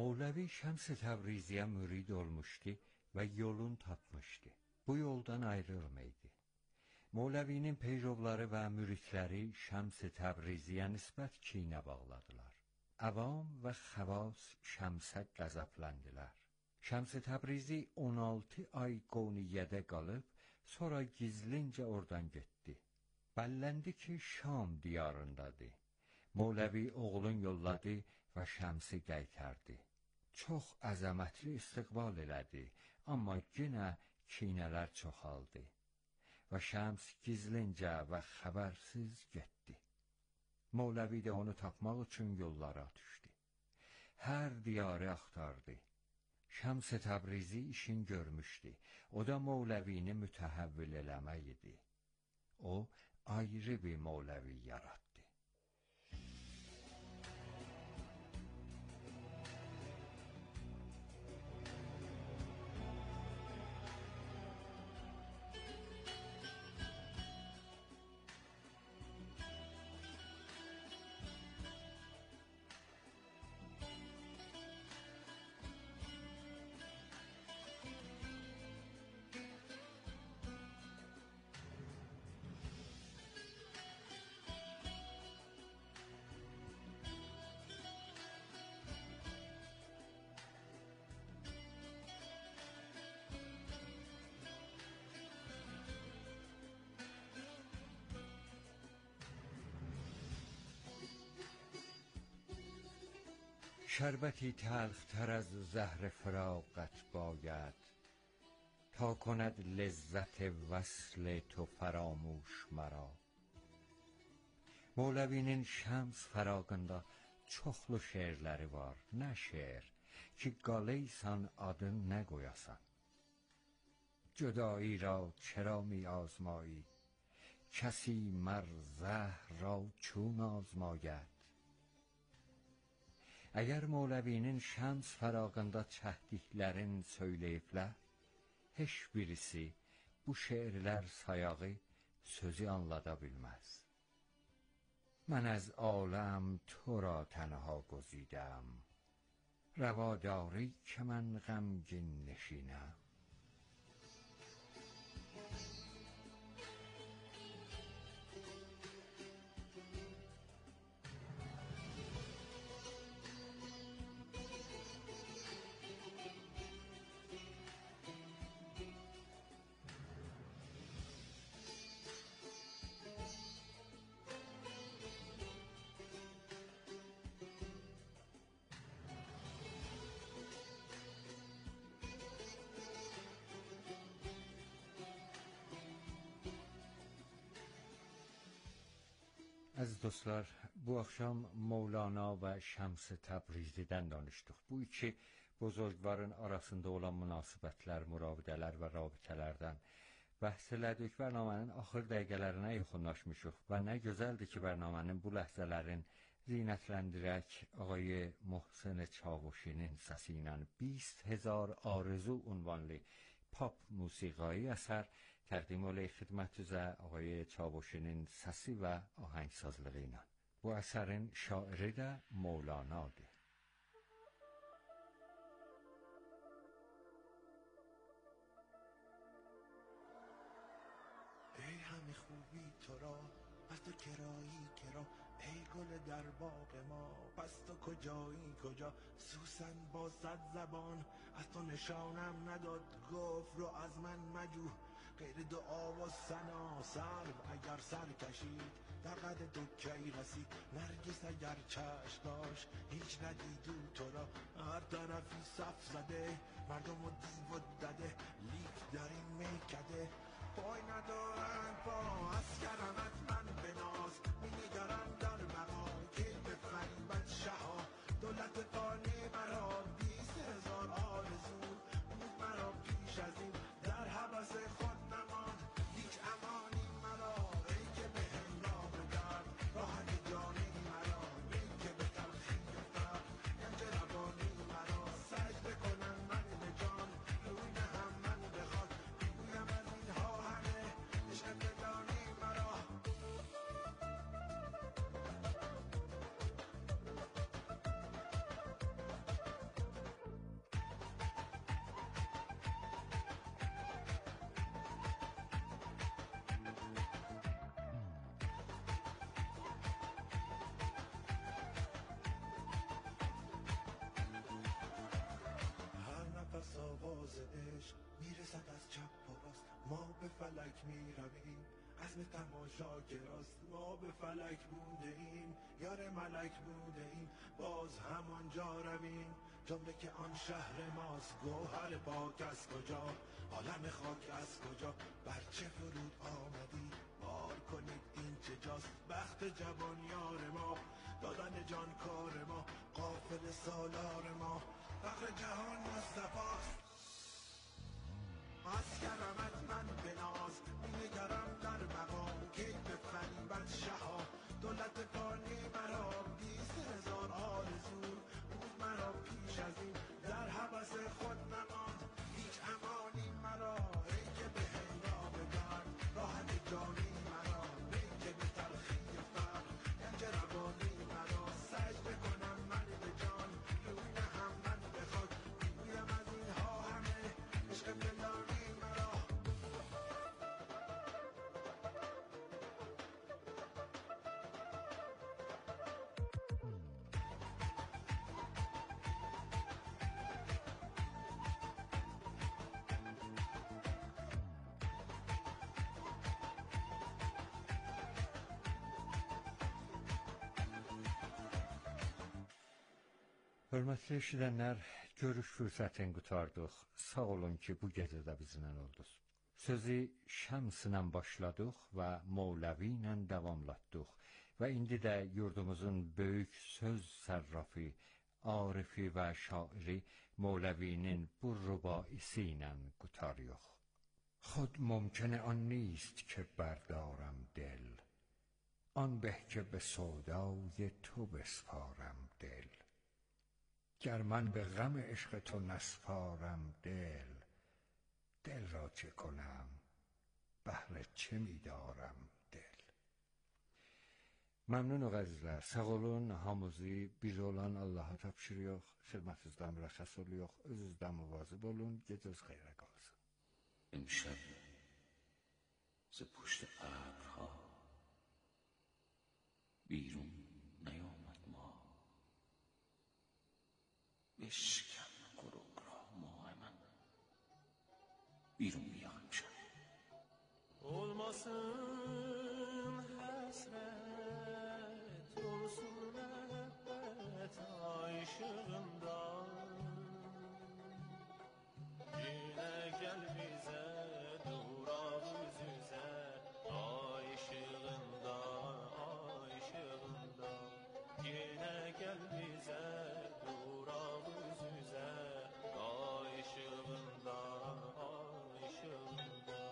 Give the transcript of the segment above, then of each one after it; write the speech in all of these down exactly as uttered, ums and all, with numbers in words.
Mevlevi Şems-i Təbriziyə mürid olmuşdu və yolun tapmışdı. Bu yoldan ayrılmaydı. Mevlevinin peyrovları və müridləri Şems-i Təbriziyə nisbət kinə bağladılar. Avam və xavas Şəmsə qəzəbləndilər. Şems-i Təbrizi on altı ay Qoniyyədə qalıb, sonra gizlincə oradan getdi. Bəlləndi ki, Şam diyarındadır. Mevlevi oğlun yolladı və Şəmsi qaytardı. Çox əzəmətli istiqbal elədi, amma yenə kinələr çoxaldı. Və Şəms gizlincə və xəbərsiz getdi. Mevlevi də onu tapmaq üçün yollara düşdü. Hər diyarı axtardı. Şems-i Təbrizi işin görmüşdü. O da Mevlevini mütəhəvvil eləmək idi. O, ayrı bir Mevlevi yaratdı. شربتی تلخ تر از زهر فراقت باید تا کند لذت وصل تو فراموش مرا. Mevlevinin Şəms fəraqında çoxlu şeirləri var. Nə şeir ki, qalıysan adın nə qoyasan. Cüdایی را چرا می آزمایی کسی مر زهر را چون آزماید. Əgər Mevlevinin Şəms fəraqında çəkdiklərin söyləyiblər, heç birisi bu şeirlər sayağı sözü anlada bilməz. من از عالم تو را تنها گزیدم روا داری که من غمگین نشینم. Əziz dostlar, bu axşam Mevlana və Şəms-i Təbrizidən danışdıq. Bu iki buzurgvarın arasında olan münasibətlər, müravidələr və rabitələrdən bəhs elədik. Bərnamənin axır dəqiqələrinə yaxınlaşmışıq və nə gözəldir ki, bərnamənin bu ləhzələrin zinətləndirək ağay Mohsen Çavuşinin səsi ilə بیست هزار آرزو ünvanlı pop musiqایی əsər təqdim olay xidmət üzrə ağay Çavuşinin səsi və ahəngsazlığı ilə. Bu əsərin şairi də Mevlanadır. ای همه خوبی تو را از تو کرایی کرا ای گل در باغ ما پس تو کجایی کجا سوسن با صد زبان از تو نشانم نداد گفت رو از من مجو غیر دعا و ثنا سرو اگر سر کشید در قد تو کی رسید نرگس اگر چشم داشت هیچ ندیدو تو را هر طرفی صف زده مردم و دیو و دده لیک در این میکده پای ندارن پا از کرمت من بناز می نگرم در بقا که به فریبت شها دولت قانی مرا بیست هزار آرزو بود مرا پیش از این در حبس خود نماند هیچ امانی مرا ای که به هنگام درد راحت جانی مرا ای که به تلخی فرد گنج روانی مرا سجده کنم من به جان روی نهم من بخواد بگویم از اینها همه عشق بدانی مرا. فلک می رویم عزم تماشا که راست ما به فلک بوده ایم یار ملک بوده ایم باز همانجا رویم جمله که آن شهر ماست گوهر پاک از کجا عالم خاک از کجا بر چه فرود آمدی بار کنید این چه جاست بخت جوان یار ما دادن جان کار ما قافل سالار ما فخر جهان مصطفاست مسکرمت من بناز می‌نگرم در مقام که به فریبت شها دولت فانی مرا بیست هزار آرزو بود مرا پیش از این در هوس خود نماند هیچ امانی مرا ای که به هنگام درد راحت جانی مرا ای که به تلخی فقر گنج روانی مرا سجده کنم من به جان روی نهم من به خود میگویم از اینها همه عشق پنهانی مرا Hörmətli eşidənlər, görüş fürsətini qutardıq. Sağ olun ki, bu gecə də bizimlə oldunuz. Sözü Şəms ilə başladıq və Mövləvi ilə davamlatdıq. Və indi də yurdumuzun böyük söz sərrafı, arifi və şairi Mövləvinin bu rübaisi ilə qutarıq. خود ممکن آن نیست که بردارم دل آن به که به سودای تو بسپارم دل گر من به غم عشق تو نسپارم دل دل را چه کنم بهر چه می‌دارم دل Məmnunuq əzizlər, sağ olun, hamımızı bir olan Allaha tapşırıq, xidmətinizdən mürəxxəs oluyor, özünüzdən müvazib olun, gecəniz xeyrə qalsın. امشب ز پشت ابرها بیرون نیامد ما بشکن غروب را ماه من بیرون بیا امشب olmasın hasret olsun muhabbet aşığından yine gel bize durak yüz yüze aşığından aşığından yine gel bize durak yüz yüze aşığından aşığından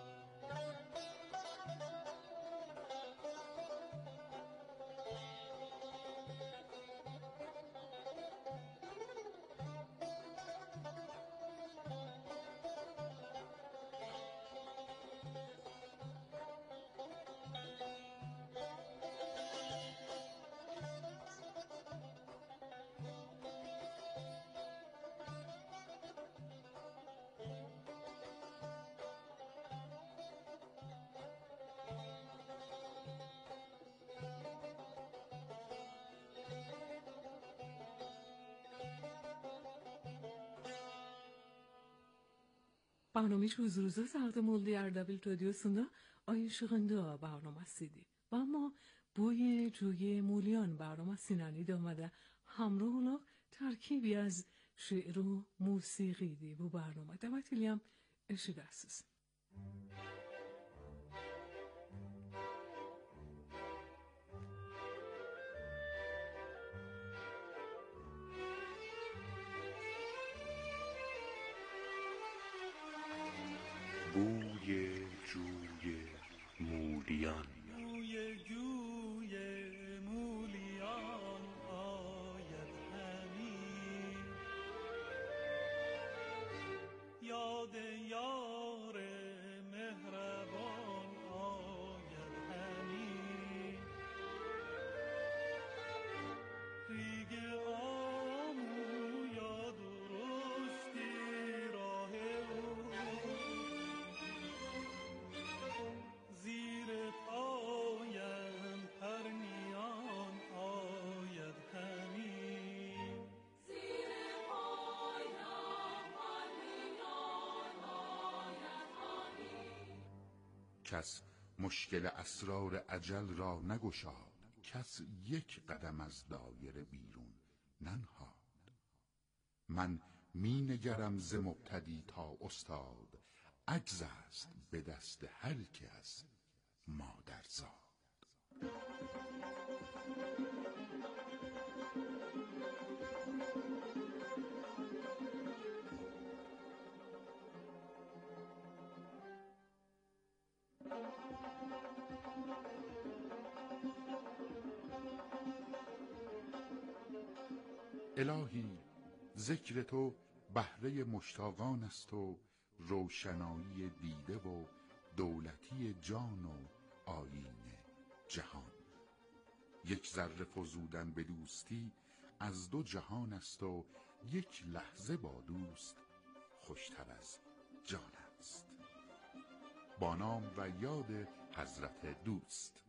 برنامه روز روزا Sağda Moldu Erdebil Radyosu'nda Ay Işığında برنامه‌سیدی و اما بوی جوی مولیان برنامه آمده همراه olarak ترکیبی از شعر و موسیقی دی bu برنامه davet eləyəm eşidəsiz. بوی جوی مولیان بوی جوی مولیان آید همی یاد یار مهربان آید همی ریگ آمو یا درستی راه او زیر پایم پرنیان آید همی زیر پایم پرنیان آید کس مشکل اسرار اجل را نگشاد، کس یک قدم از دایره بیرون ننهاد. من می نگرم ز مبتدی تا استاد، عجز است به دست هر که از مادر زاد. الهی ذکر تو بهره مشتاقان است و روشنایی دیده و دولتی جان و آیین جهان. یک ذره فزودن به دوستی از دو جهان است و یک لحظه با دوست خوشتر از جان است. با نام و یاد حضرت دوست.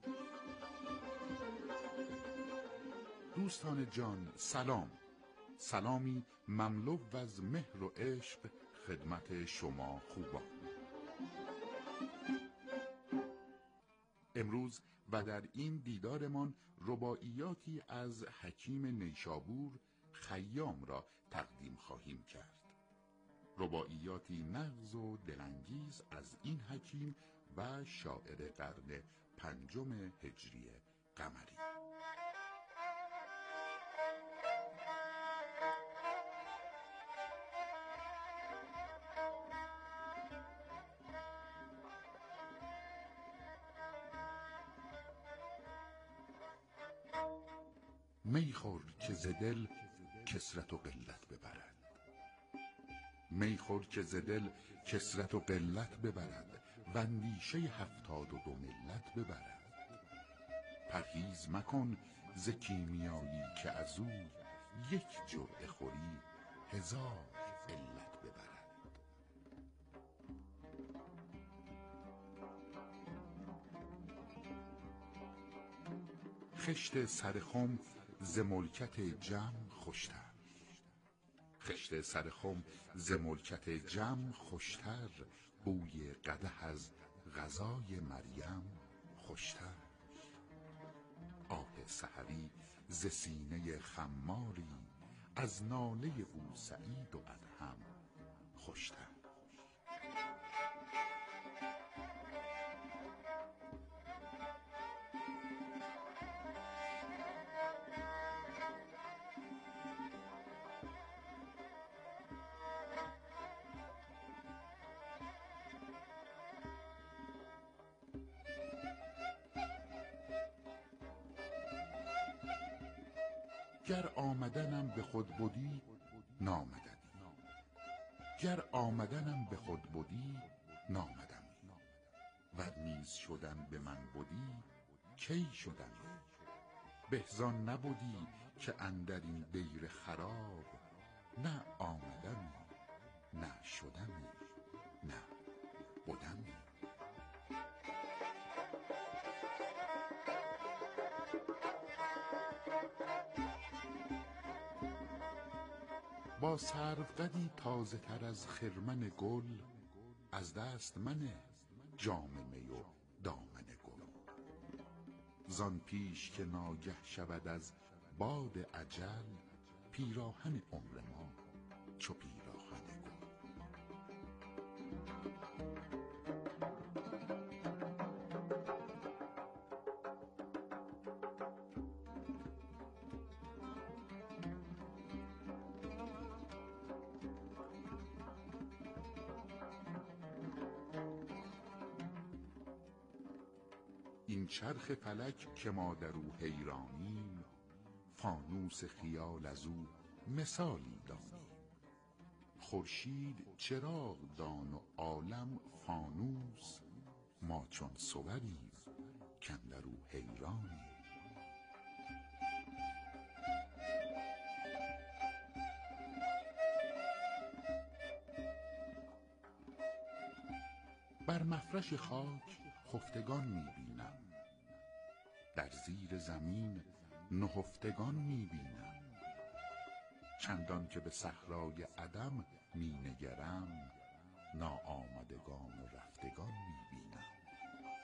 دوستان جان سلام، سلامی مملو از مهر و عشق خدمت شما خوبان. امروز و در این دیدارمان رباعیاتی از حکیم نیشابور خیام را تقدیم خواهیم کرد. رباعیاتی نغز و دلانگیز از این حکیم و شاعر قرن پنجم هجری قمری. می خور که ز دل کثرت و قلت ببرد، می خور که ز دل کثرت و قلت ببرد و اندیشه هفتاد و دو ملت ببرد. پرهیز مکن ز کیمیایی که از او یک جرعه خوری هزار علت ببرد. خشت سرخم ز ملکت جم خوشتر، خشت سرخم ز ملکت جم خوشتر، بوی قدح از غذای مریم خوشتر. آه سحری ز سینه خماری، از ناله بوسعید و ادهم خوشتر. گر آمدنم به خود بودی نامددی، گر آمدنم به خود بودی نامدمی، ور نیز شدن به من بودی کی شدمی. بهزان نبودی که اندر این دیر خراب، نه آمدمی نه شدمی نه بودمی. با سروقدی تازه تر از خرمن گل، از دست منه جام می و دامن گل. زان پیش که ناگه شود از باد اجل، پیراهن عمر ما چو پیراهن گل. این چرخ فلک که ما در او حیرانیم، فانوس خیال از او مثالی دانیم. خورشید چراغ دان و عالم فانوس، ما چون صوریم کاندر او حیرانیم. بر مفرش خاک خفتگان می‌بینم، در زیر زمین نهفتگان می‌بینم. چندان که به صحرای عدم می‌نگرم، ناآمدگان و رفتگان می‌بینم.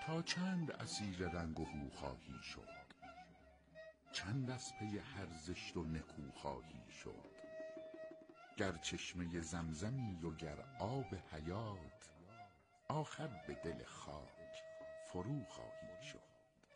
تا چند اسیر رنگ و هو خواهی شد؟ چند از پی هر زشت و نکو خواهی شد؟ گر چشمه زمزمی و گر آب حیات، آخر به دل خاک فرو خواهی شد.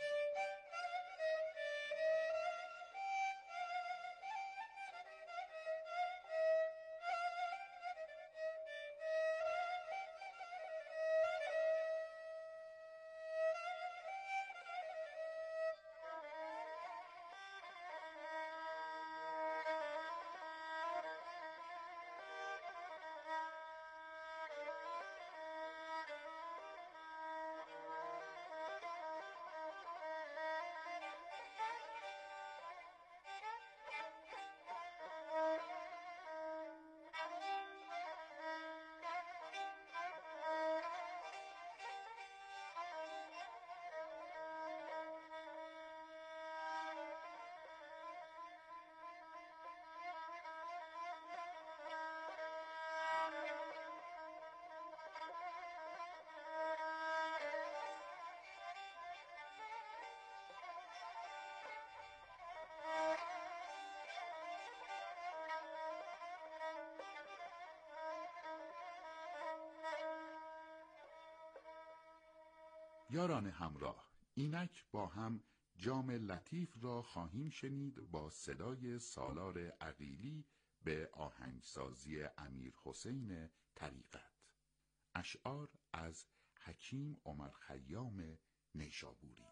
یاران همراه، اینک با هم جام لطیف را خواهیم شنید با صدای سالار عقیلی به آهنگسازی امیر حسین طریقت. اشعار از حکیم عمر خیام نیشابوری.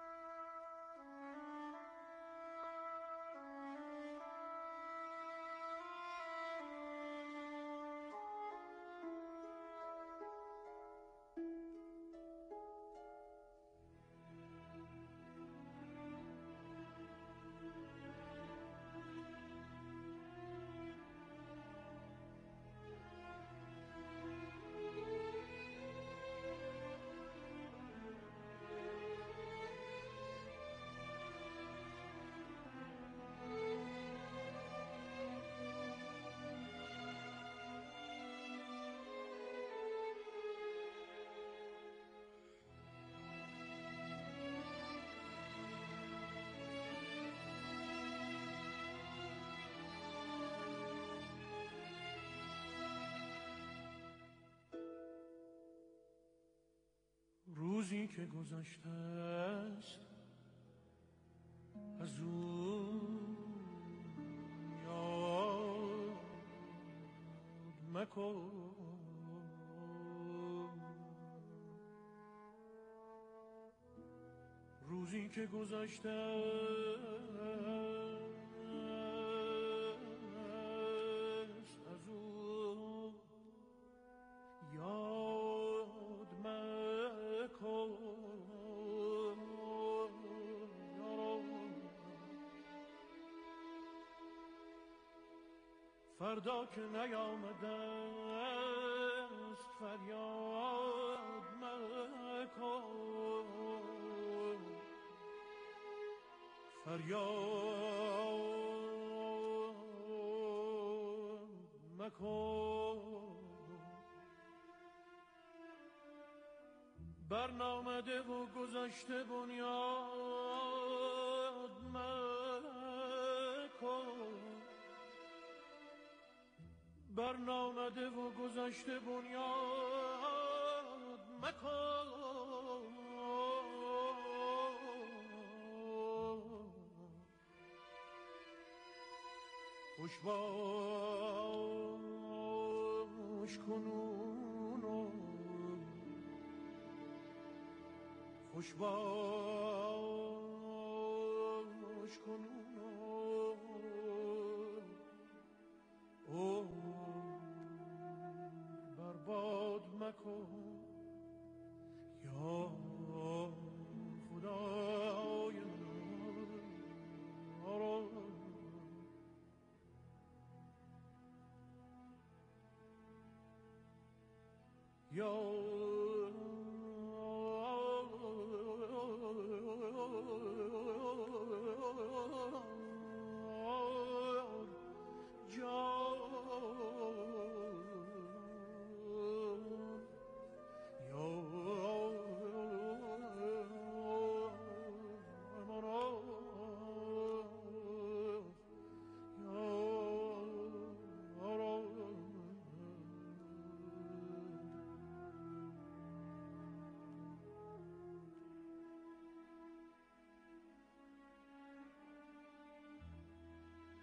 روزی که گذشته است از او یاد مکن، روزی که گذشته است از او یاد مکن. فردا که نیامده است فریاد مکن، فریاد مکن. برنامده و گذشته بنیاد مکن، برنامده و گذشته بنیاد مکن. خوش باش کنون و خوش باش کنون و برباد مکن یا خدای من. یا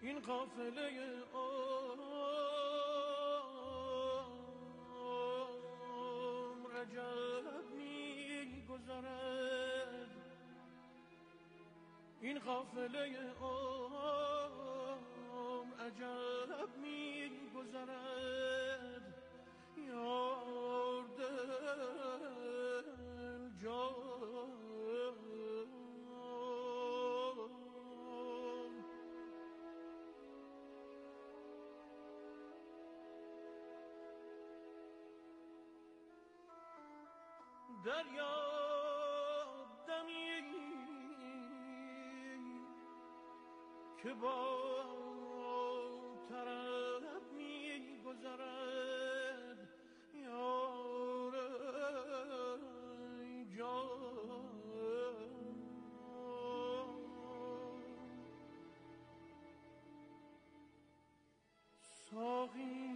این قافله عمر عجب می‌گذرد، این قافله عمر عجب می‌گذرد، یار دل جان دریا دمی که با طرب می گذرد، یار جان ساقی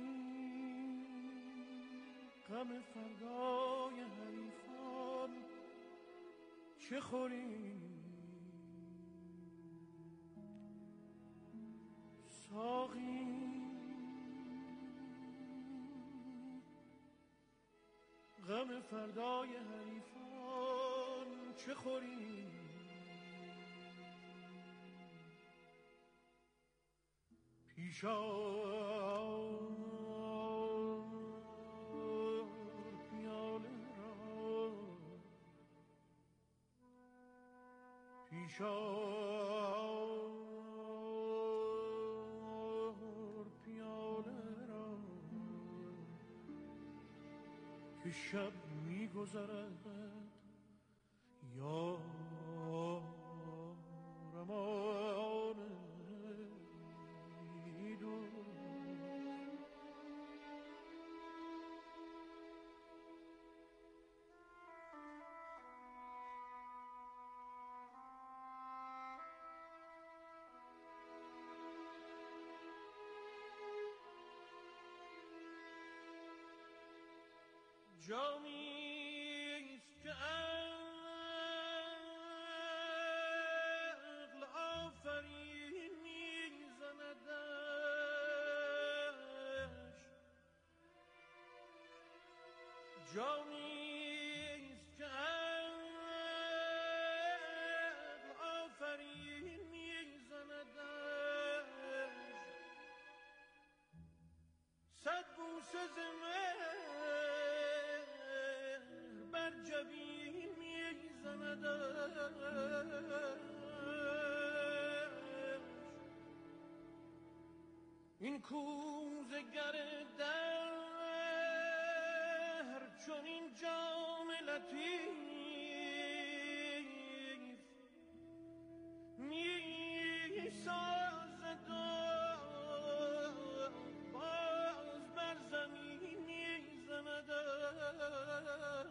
غم فردای حریفان چه خوری، ساقی غم فردای حریفان چه خوری، پیشا پیشار پیاله را که شب می‌گذرد، یار امان ایدون جامیست که عقل آفرین میزندش، جامیست که عقل آفرین میزندش، صد بوسه ز بر جبین میزندش، این کوزه گر دهر چون این جام لطیف میسازد و باز بر زمین میزندش،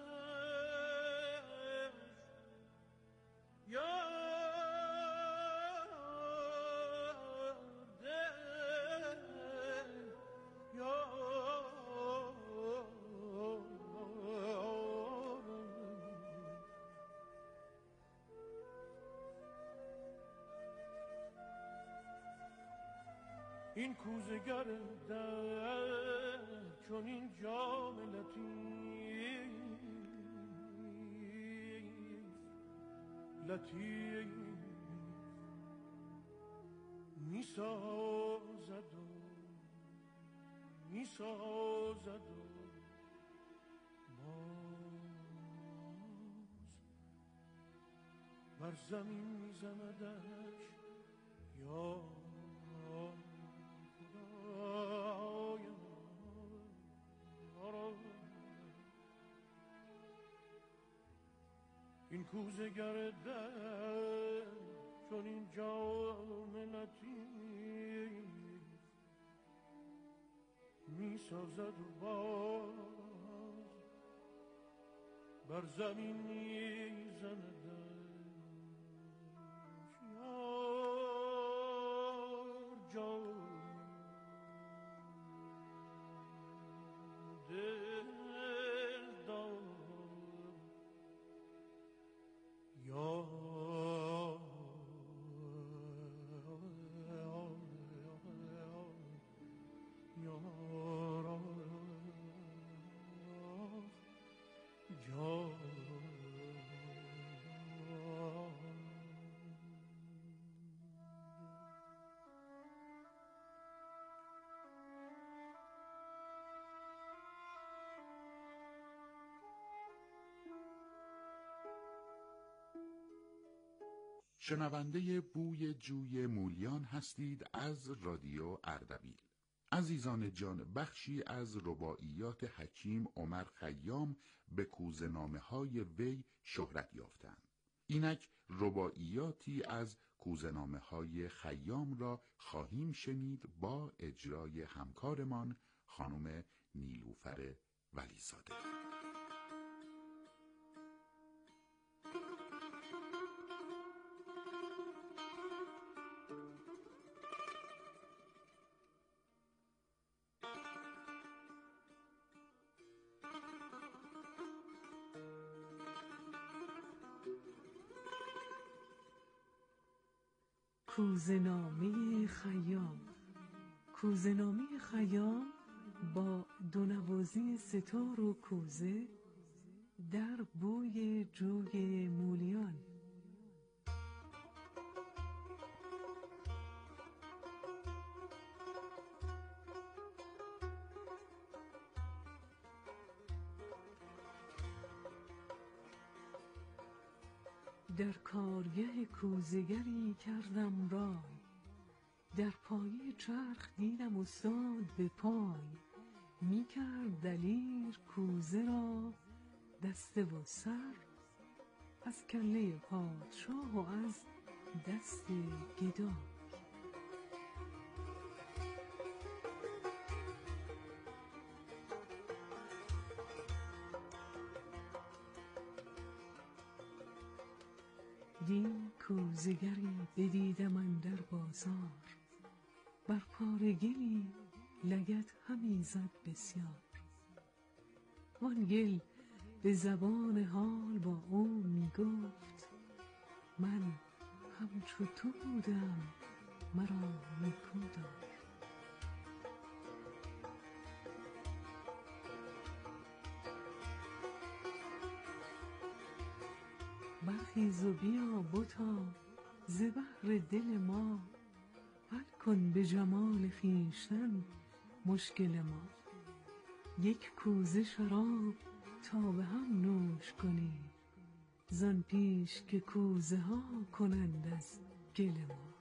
یار دل یار این کوزه گر در چون این جام لطیف لطیف میسازد و میسازد و باز بر زمین میزندش، یا خدای این کوزه گرده چون این جام لطیف میسازد و باز بر زمین میزندش، یار جان دل دار یار شنونده بوی جوی مولیان هستید از رادیو اردبیل. عزیزان جان، بخشی از رباعیات حکیم عمر خیام به کوزه‌نامه‌های وی شهرت یافتند. اینک رباعیاتی از کوزه‌نامه‌های خیام را خواهیم شنید با اجرای همکارمان خانم نیلوفر ولیزاده. کوزه‌نامه خیام. کوزه‌نامه خیام با دونوازی ستار و کوزه در بوی جوی مولیان. در کارگه کوزگری کردم رای، در پایه چرخ دیدم استاد به پای، می کرد دلیر کوزه را دسته و سر، از کله پادشاه و از دست گدا. دی کوزگری بدیدم اندر بازار، بر پارگلی لگد همی زد بسیار. وان گل به زبان حال با او می گفت، من همچو تو بودم مرا نیکو دار. برخیز و بیا بتا ز بحر دل ما، حل کن به جمال خویشتن مشکل ما. یک کوزه شراب تا به هم نوش کنیم، زان پیش که کوزه ها کنند از گل ما.